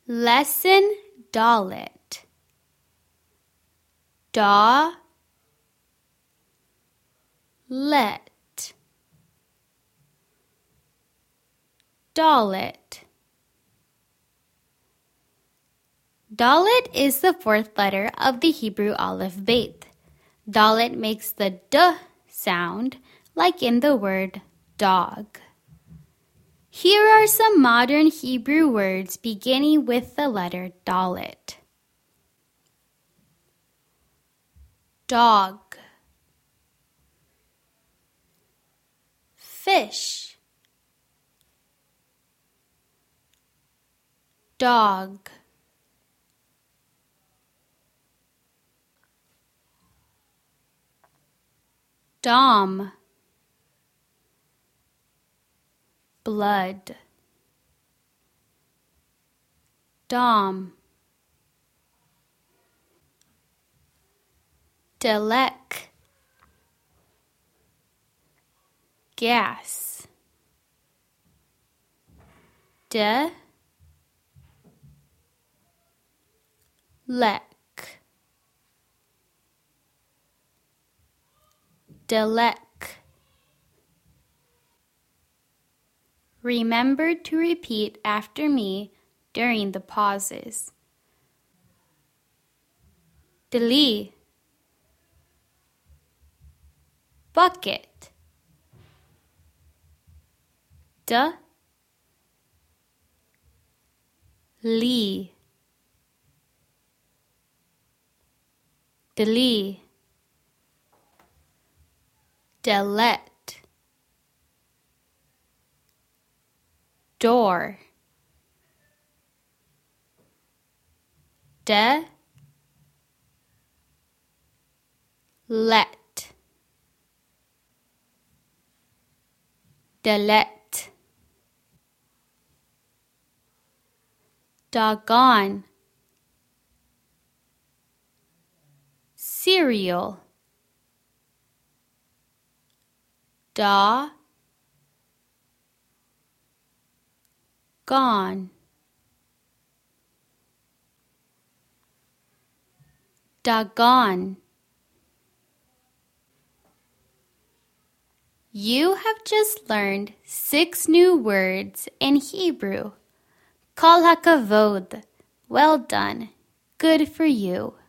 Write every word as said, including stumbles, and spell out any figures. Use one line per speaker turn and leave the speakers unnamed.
Lesson Dalet. Da let. Dalet. Dalet is the fourth letter of the Hebrew Aleph Beit. Dalet makes the D sound, like in the word dog. Here are some modern Hebrew words beginning with the letter Dalet. Dog. Fish. Dog. Dom. Blood. Dom. Delek. Gas. De. Lek. Delek. Remember to repeat after me during the pauses. Deli. Bucket. D. Li. Deli. Delet. Door. De. Let. Delet. Doggone. Cereal. Da. Gone. Doggone. You have just learned six new words in Hebrew. Kol hakavod. Well done. Good for you.